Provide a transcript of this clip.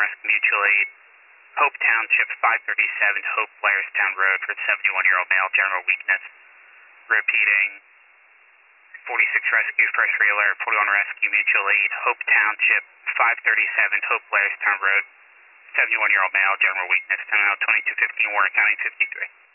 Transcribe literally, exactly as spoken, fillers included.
Rescue Mutual Aid, Hope Township, five thirty-seven Hope Blairstown Road for seventy-one-year-old male, general weakness. Repeating, forty-six Rescue, first re-alert, forty-one Rescue Mutual Aid, Hope Township, five thirty-seven Hope Blairstown Road, seventy-one-year-old male, general weakness. Time out twenty-two fifteen, Warren County, fifty-three.